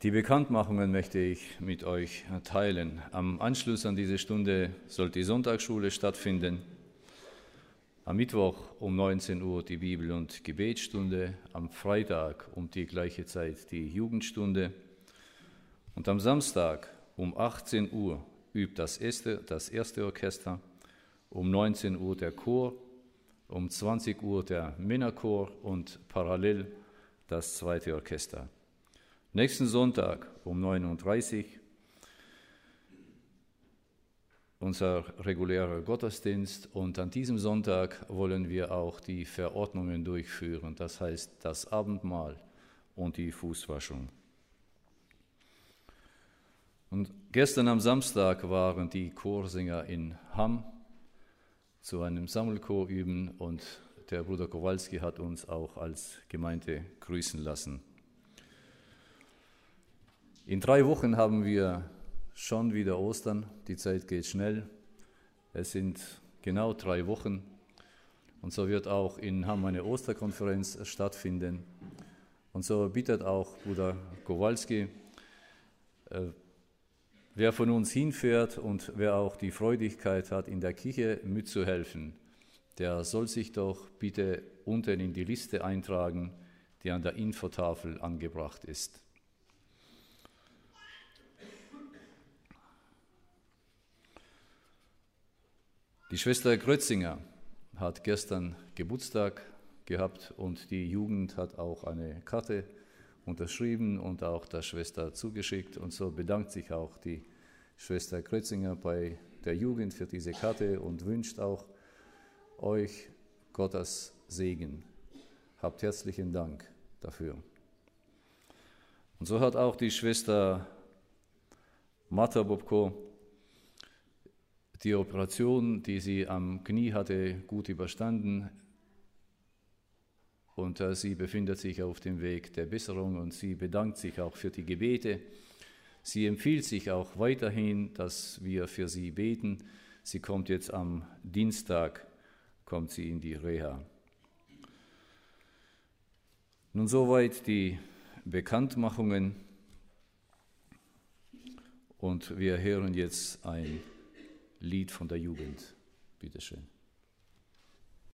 Die Bekanntmachungen möchte ich mit euch teilen. Am Anschluss an diese Stunde soll die Sonntagsschule stattfinden. Am Mittwoch um 19 Uhr die Bibel- und Gebetsstunde, am Freitag um die gleiche Zeit die Jugendstunde und am Samstag um 18 Uhr übt das erste Orchester, um 19 Uhr der Chor, um 20 Uhr der Männerchor und parallel das zweite Orchester. Nächsten Sonntag um 9:30 Uhr unser regulärer Gottesdienst und an diesem Sonntag wollen wir auch die Verordnungen durchführen, das heißt das Abendmahl und die Fußwaschung. Und gestern am Samstag waren die Chorsänger in Hamm zu einem Sammelchor üben und der Bruder Kowalski hat uns auch als Gemeinde grüßen lassen. In 3 Wochen haben wir schon wieder Ostern, die Zeit geht schnell. Es sind genau 3 Wochen und so wird auch in Hamm eine Osterkonferenz stattfinden. Und so bittet auch Bruder Kowalski, wer von uns hinfährt und wer auch die Freudigkeit hat, in der Kirche mitzuhelfen, der soll sich doch bitte unten in die Liste eintragen, die an der Infotafel angebracht ist. Die Schwester Grötzinger hat gestern Geburtstag gehabt und die Jugend hat auch eine Karte unterschrieben und auch der Schwester zugeschickt. Und so bedankt sich auch die Schwester Grötzinger bei der Jugend für diese Karte und wünscht auch euch Gottes Segen. Habt herzlichen Dank dafür. Und so hat auch die Schwester Marta Bobko die Operation, die sie am Knie hatte, gut überstanden und sie befindet sich auf dem Weg der Besserung und sie bedankt sich auch für die Gebete. Sie empfiehlt sich auch weiterhin, dass wir für sie beten. Sie kommt jetzt am Dienstag, kommt sie in die Reha. Nun soweit die Bekanntmachungen und wir hören jetzt ein Lied von der Jugend. Bitte schön.